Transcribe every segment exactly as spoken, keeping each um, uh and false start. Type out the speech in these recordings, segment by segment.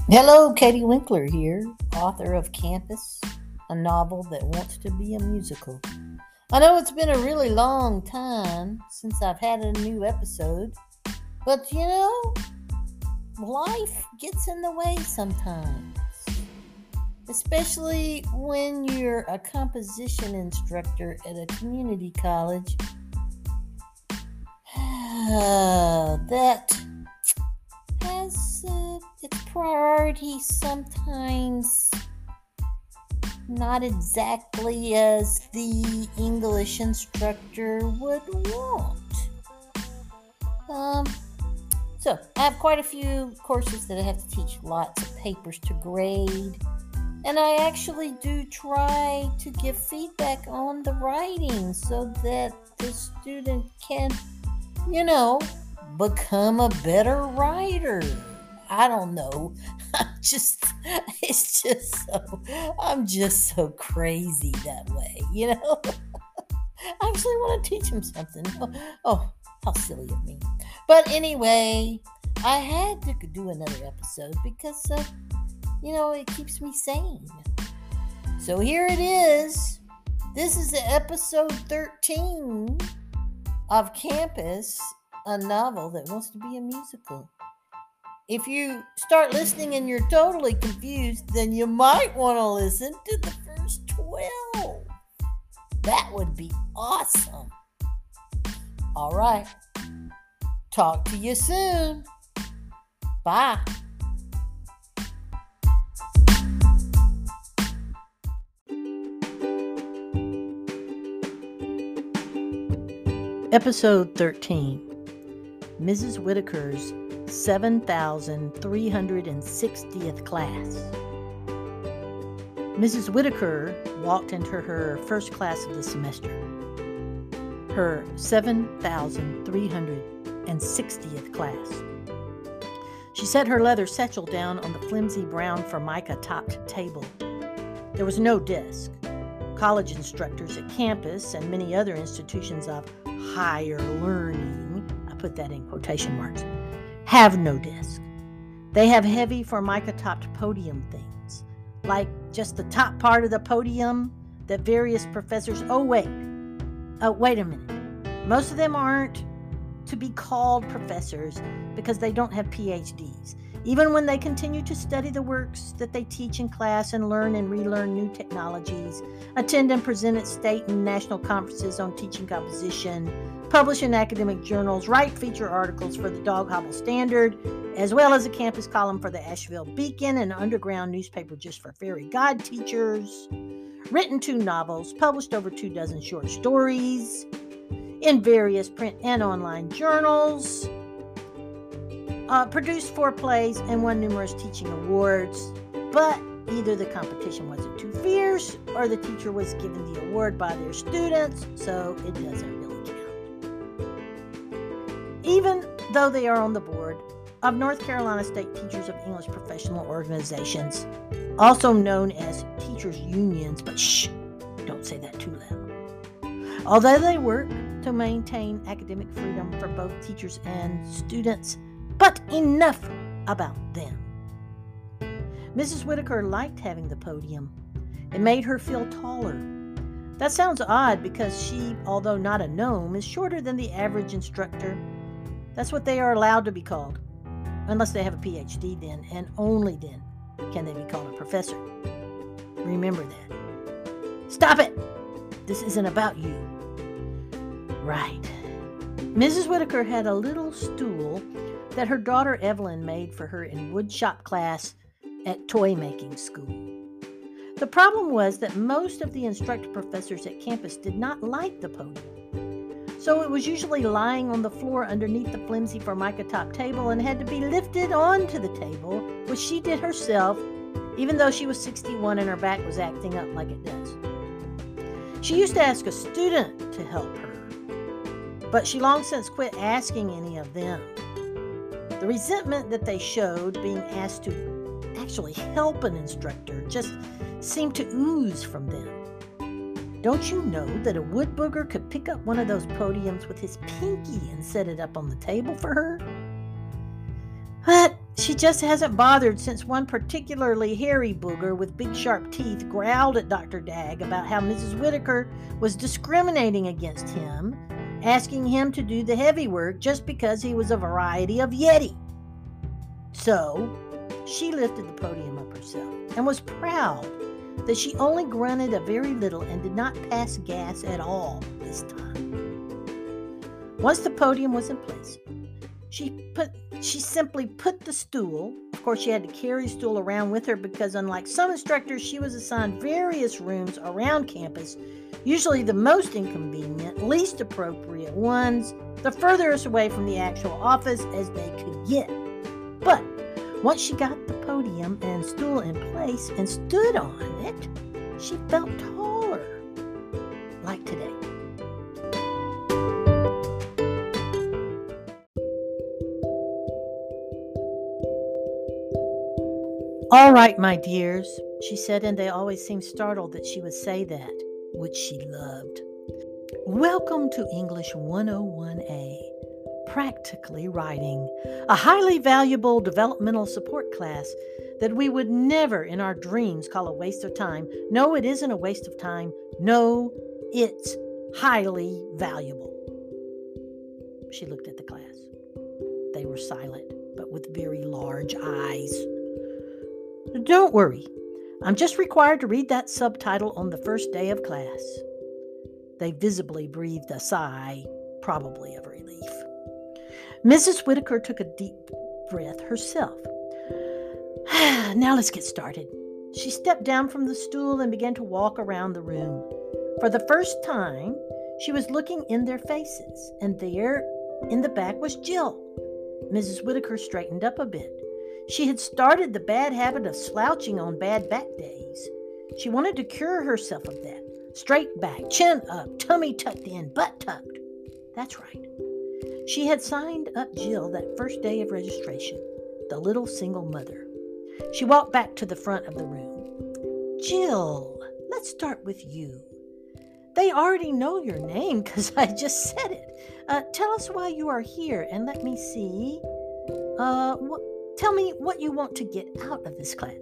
Hello, Katie Winkler here, author of Campus, a novel that wants to be a musical. I know it's been a really long time since I've had a new episode, but you know, life gets in the way sometimes, especially when you're a composition instructor at a community college. that has uh, its priorities sometimes not exactly as the English instructor would want. Um, so, I have quite a few courses that I have to teach, lots of papers to grade, and I actually do try to give feedback on the writing so that the student can, you know, become a better writer. I don't know. I'm just, it's just so, I'm just so crazy that way, you know? I actually want to teach him something. Oh, oh, how silly of me. But anyway, I had to do another episode because, uh, you know, it keeps me sane. So here it is. This is episode thirteen of Campus, a novel that wants to be a musical. If you start listening and you're totally confused, then you might want to listen to the first twelve. That would be awesome. All right. Talk to you soon. Bye. Episode thirteen. Missus Whitaker's seven thousand three hundred sixtieth class. Missus Whitaker walked into her first class of the semester, her seven thousand three hundred sixtieth class. She set her leather satchel down on the flimsy brown formica-topped table. There was no desk. College instructors at campus and many other institutions of higher learning, I put that in quotation marks, have no desk. They have heavy formica-topped podium things, like just the top part of the podium that various professors, oh wait, oh wait a minute. Most of them aren't to be called professors because they don't have P H Ds. Even when they continue to study the works that they teach in class and learn and relearn new technologies, attend and present at state and national conferences on teaching composition, publish in academic journals, write feature articles for the Dog Hobble Standard, as well as a campus column for the Asheville Beacon, an underground newspaper just for fairy god teachers, written two novels, published over two dozen short stories in various print and online journals, uh, produced four plays and won numerous teaching awards, but either the competition wasn't too fierce or the teacher was given the award by their students, so it doesn't really count. Even though they are on the board of North Carolina State Teachers of English Professional Organizations, also known as teachers' unions, but shh, don't say that too loud. Although they work to maintain academic freedom for both teachers and students, but enough about them. Missus Whitaker liked having the podium. It made her feel taller. That sounds odd because she, although not a gnome, is shorter than the average instructor. That's what they are allowed to be called. Unless they have a P H D then, and only then can they be called a professor. Remember that. Stop it! This isn't about you. Right. Missus Whitaker had a little stool that her daughter Evelyn made for her in woodshop class at toy making school. The problem was that most of the instructor professors at campus did not like the podium. So it was usually lying on the floor underneath the flimsy formica-top table and had to be lifted onto the table, which she did herself, even though she was sixty-one and her back was acting up like it does. She used to ask a student to help her, but she long since quit asking any of them. The resentment that they showed being asked to actually help an instructor just seemed to ooze from them. Don't you know that a wood booger could pick up one of those podiums with his pinky and set it up on the table for her? But She just hasn't bothered since one particularly hairy booger with big sharp teeth growled at Doctor Dagg about how Missus Whitaker was discriminating against him, asking him to do the heavy work just because he was a variety of Yeti. So, she lifted the podium up herself and was proud that she only grunted a very little and did not pass gas at all this time. Once the podium was in place, she put she simply put the stool, of course she had to carry the stool around with her because unlike some instructors, she was assigned various rooms around campus, usually the most inconvenient, least appropriate ones, the furthest away from the actual office as they could get. But once she got the podium and stool in place and stood on it, she felt taller, like today. "All right, my dears," she said, and they always seemed startled that she would say that, which she loved. "Welcome to English one oh one A, Practically Writing, a highly valuable developmental support class that we would never in our dreams call a waste of time. No, it isn't a waste of time. No, it's highly valuable." She looked at the class. They were silent, but with very large eyes. "Don't worry. I'm just required to read that subtitle on the first day of class." They visibly breathed a sigh, probably of relief. Missus Whitaker took a deep breath herself. "Now let's get started." She stepped down from the stool and began to walk around the room. For the first time, she was looking in their faces, and there in the back was Jill. Missus Whitaker straightened up a bit. She had started the bad habit of slouching on bad back days. She wanted to cure herself of that. Straight back, chin up, tummy tucked in, butt tucked. That's right. She had signed up Jill that first day of registration, the little single mother. She walked back to the front of the room. "Jill, let's start with you. They already know your name because I just said it. Uh, tell us why you are here and let me see. Uh, what? Tell me what you want to get out of this class."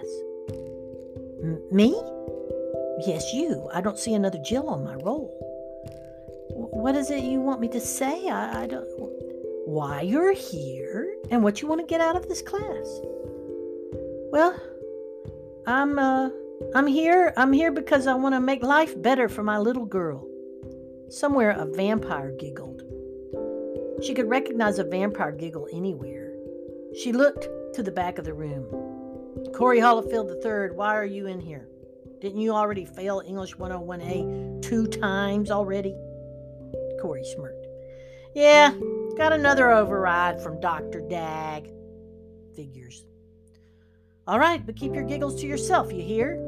M- me? "Yes, you. I don't see another Jill on my roll." W- what is it you want me to say? I, I don't... Why you're here and what you want to get out of this class. "Well, I'm, uh, I'm here. I'm here because I want to make life better for my little girl." Somewhere a vampire giggled. She could recognize a vampire giggle anywhere. She looked to the back of the room. "Corey Hollifield the third, why are you in here? Didn't you already fail English one oh one A two times already?" Corey smirked. "Yeah, got another override from Doctor Dagg. Figures." "All right, but keep your giggles to yourself, you hear?"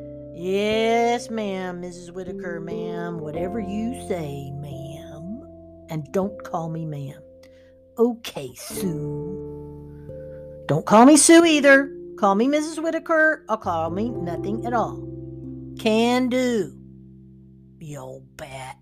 "Yes, ma'am, Missus Whitaker, ma'am. Whatever you say, ma'am. And don't call me ma'am." "Okay, Sue." "Don't call me Sue either. Call me Missus Whitaker or call me nothing at all." "Can do, you old bat."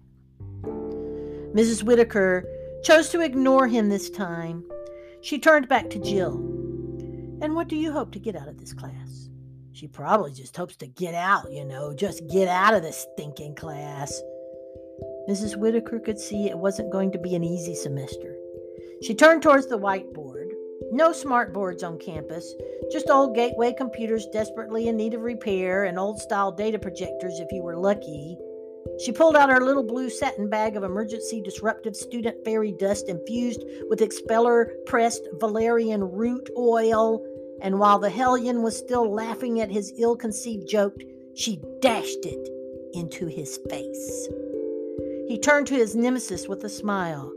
Missus Whitaker chose to ignore him this time. She turned back to Jill. "And what do you hope to get out of this class?" "She probably just hopes to get out, you know, just get out of this stinking class." Missus Whitaker could see it wasn't going to be an easy semester. She turned towards the whiteboard. No smart boards on campus, just old gateway computers desperately in need of repair and old-style data projectors if you were lucky. She pulled out her little blue satin bag of emergency disruptive student fairy dust infused with expeller-pressed valerian root oil, and while the hellion was still laughing at his ill-conceived joke, she dashed it into his face. He turned to his nemesis with a smile.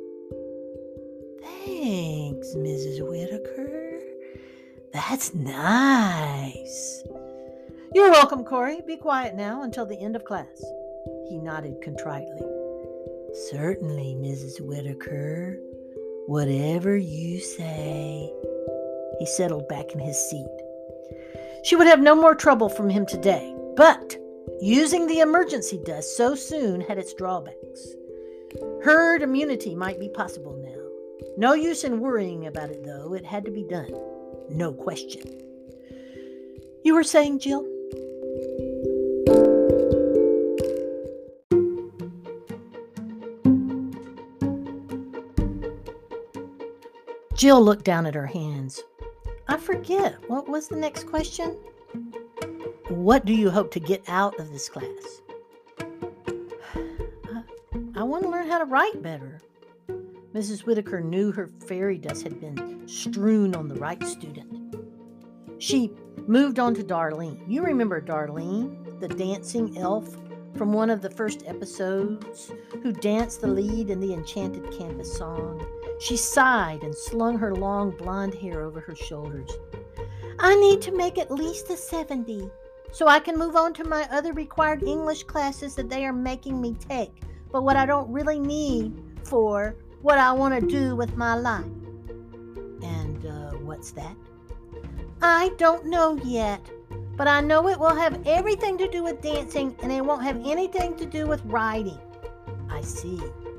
"Thanks, Missus Whitaker. That's nice." "You're welcome, Corey. Be quiet now until the end of class." He nodded contritely. "Certainly, Missus Whitaker. Whatever you say." He settled back in his seat. She would have no more trouble from him today, but using the emergency dust so soon had its drawbacks. Herd immunity might be possible now. No use in worrying about it, though. It had to be done. no question. You were saying, Jill? Jill looked down at her hands. I forget. What was the next question? What do you hope to get out of this class? I, I want to learn how to write better. Missus Whitaker knew her fairy dust had been strewn on the right student. She moved on to Darlene. You remember Darlene, the dancing elf from one of the first episodes, who danced the lead in the Enchanted Campus song. She sighed and slung her long blonde hair over her shoulders. I need to make at least a seventy, so I can move on to my other required English classes that they are making me take, but what I don't really need for what I want to do with my life. And uh, what's that? I don't know yet, but I know it will have everything to do with dancing and it won't have anything to do with writing. I see.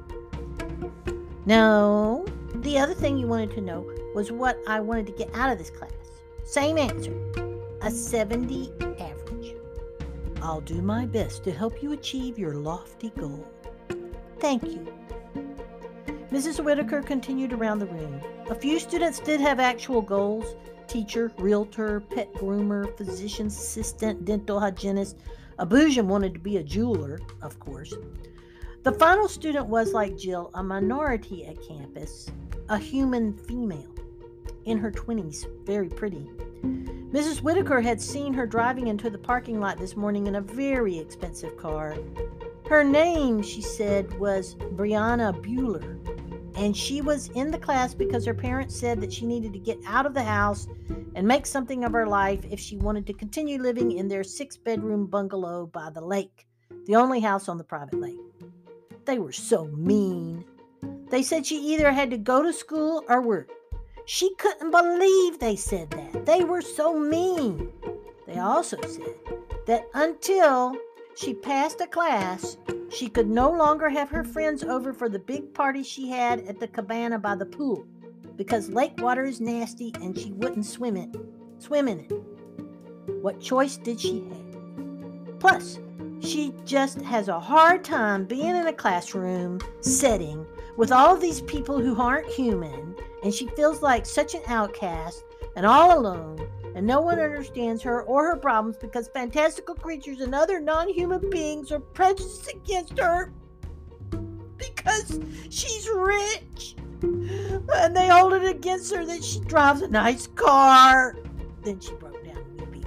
No, the other thing you wanted to know was what I wanted to get out of this class. Same answer, a seventy average. I'll do my best to help you achieve your lofty goal. Thank you. Missus Whitaker continued around the room. A few students did have actual goals: teacher, realtor, pet groomer, physician assistant, dental hygienist. Abujam wanted to be a jeweler, of course. The final student was, like Jill, a minority at campus, a human female, in her twenties, very pretty. Missus Whitaker had seen her driving into the parking lot this morning in a very expensive car. Her name, she said, was Brianna Bueller, and she was in the class because her parents said that she needed to get out of the house and make something of her life if she wanted to continue living in their six-bedroom bungalow by the lake, the only house on the private lake. They were so mean. They said she either had to go to school or work. She couldn't believe they said that. They were so mean. They also said that until she passed a class, she could no longer have her friends over for the big party she had at the cabana by the pool, because lake water is nasty and she wouldn't swim it, swim in it. What choice did she have? Plus, she just has a hard time being in a classroom setting with all of these people who aren't human, and she feels like such an outcast and all alone, and no one understands her or her problems because fantastical creatures and other non-human beings are prejudiced against her because she's rich, and they hold it against her that she drives a nice car. Then she broke down weeping.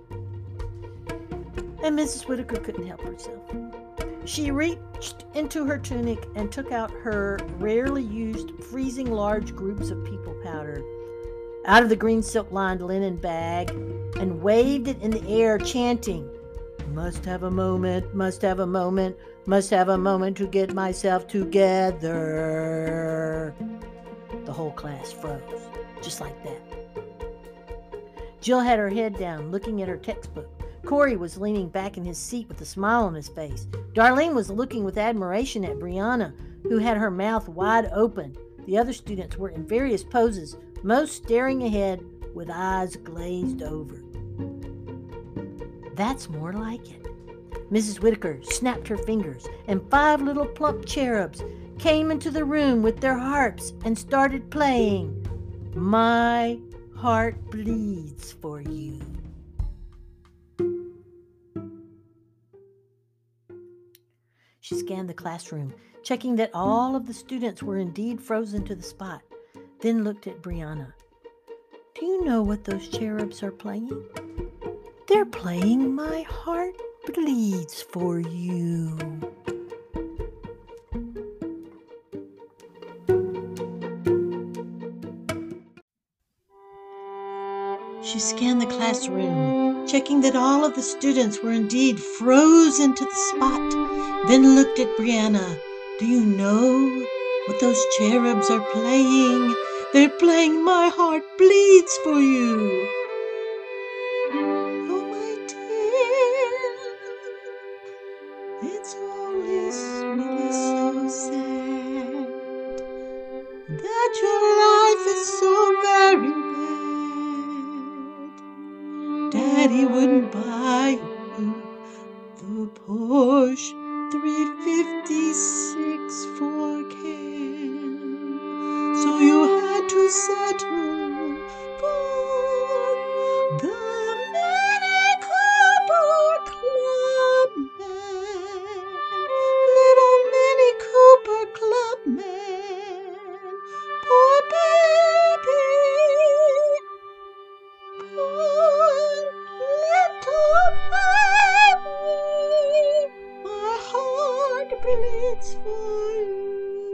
And Missus Whitaker couldn't help herself. She reached into her tunic and took out her rarely used freezing large groups of people powder out of the green silk-lined linen bag and waved it in the air, chanting, "Must have a moment, must have a moment, must have a moment to get myself together." The whole class froze, just like that. Jill had her head down, looking at her textbook. Corey was leaning back in his seat with a smile on his face. Darlene was looking with admiration at Brianna, who had her mouth wide open. The other students were in various poses, most staring ahead with eyes glazed over. That's more like it. Missus Whitaker snapped her fingers, and five little plump cherubs came into the room with their harps and started playing "My Heart Bleeds for You." She scanned the classroom, checking that all of the students were indeed frozen to the spot, then looked at Brianna. Do you know what those cherubs are playing? They're playing "My Heart Bleeds for You." She scanned the classroom, checking that all of the students were indeed frozen to the spot, then looked at Brianna. Do you know what those cherubs are playing? They're playing "My Heart Bleeds for You." Oh, my dear, it's only really so sad that your life is so very bad. Daddy wouldn't buy you the Porsche three fifty-six Ford Can, so you had to settle for the Mini Cooper Clubman, little Mini Cooper Clubman, poor baby, poor little baby, my heart bleeds for you.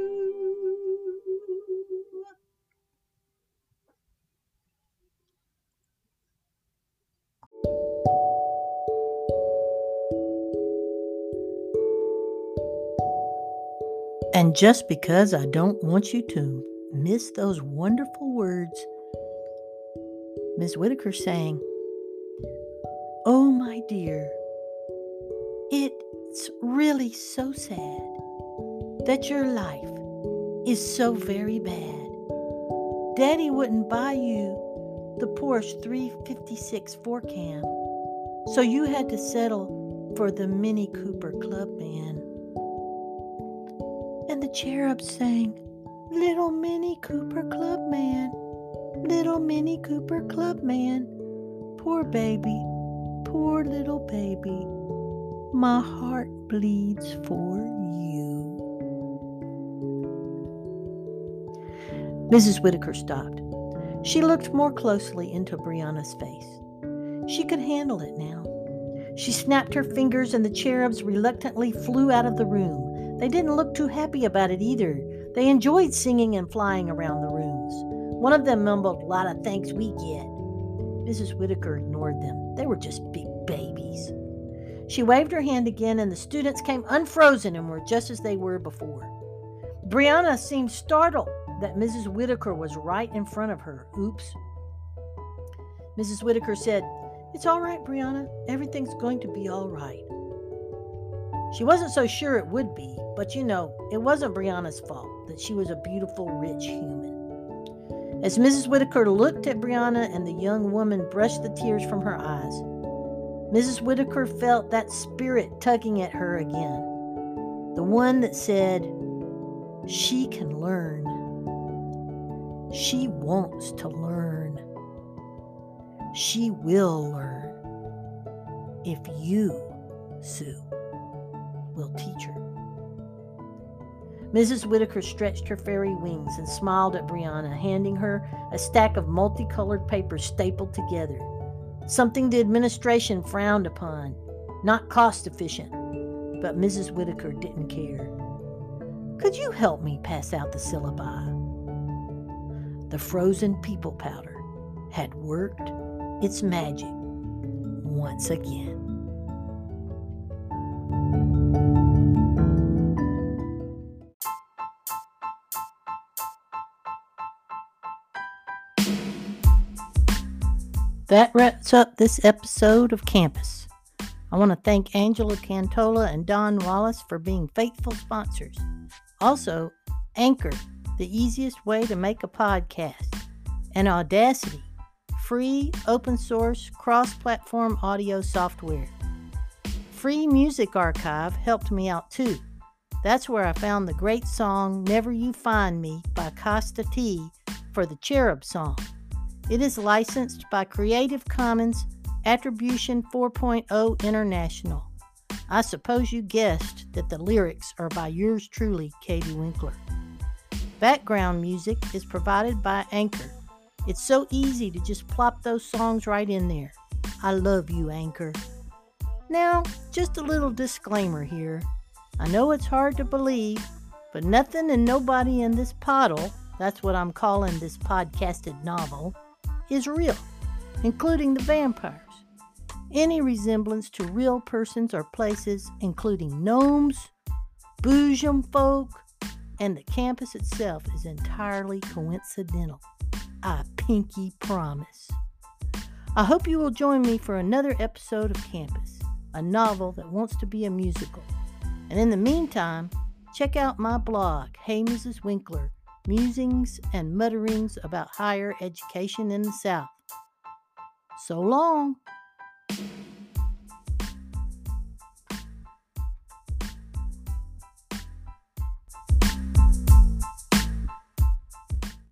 And just because I don't want you to miss those wonderful words, Miss Whitaker sang, "Oh, my dear, it's really so sad that your life is so very bad. Daddy wouldn't buy you the Porsche three fifty-six Ford Can, so you had to settle for the Mini Cooper Clubman." And the cherub sang, "Little Mini Cooper Clubman, little Mini Cooper Clubman, poor baby, poor little baby, my heart bleeds for you." Missus Whitaker stopped. She looked more closely into Brianna's face. She could handle it now. She snapped her fingers and the cherubs reluctantly flew out of the room. They didn't look too happy about it either. They enjoyed singing and flying around the rooms. One of them mumbled, "A lot of thanks we get." Missus Whitaker ignored them. They were just big babies. She waved her hand again, and the students came unfrozen and were just as they were before. Brianna seemed startled that Missus Whitaker was right in front of her. Oops. Missus Whitaker said, "It's all right, Brianna. Everything's going to be all right." She wasn't so sure it would be, but you know, it wasn't Brianna's fault that she was a beautiful, rich human. As Missus Whitaker looked at Brianna and the young woman brushed the tears from her eyes, Missus Whitaker felt that spirit tugging at her again. The one that said, she can learn. She wants to learn. She will learn. If you, Sue, will teach her. Missus Whitaker stretched her fairy wings and smiled at Brianna, handing her a stack of multicolored papers stapled together. Something the administration frowned upon, not cost efficient, but Missus Whitaker didn't care. "Could you help me pass out the syllabi?" The frozen people powder had worked its magic once again. That wraps up this episode of Campus. I want to thank Angela Cantola and Don Wallace for being faithful sponsors. Also, Anchor, the easiest way to make a podcast, and Audacity, free, open-source, cross-platform audio software. Free Music Archive helped me out too. That's where I found the great song Never You Find Me by Costa T for the Cherub song. It is licensed by Creative Commons Attribution four point oh International. I suppose you guessed that the lyrics are by yours truly, Katie Winkler. Background music is provided by Anchor. It's so easy to just plop those songs right in there. I love you, Anchor. Now, just a little disclaimer here. I know it's hard to believe, but nothing and nobody in this poddle, that's what I'm calling this podcasted novel, is real, including the vampires. Any resemblance to real persons or places, including gnomes, boojum folk, and the campus itself, is entirely coincidental. I pinky promise. I hope you will join me for another episode of Campus, a novel that wants to be a musical. And in the meantime, check out my blog, Hey Missus Winkler, Musings and Mutterings about Higher Education in the South. So long.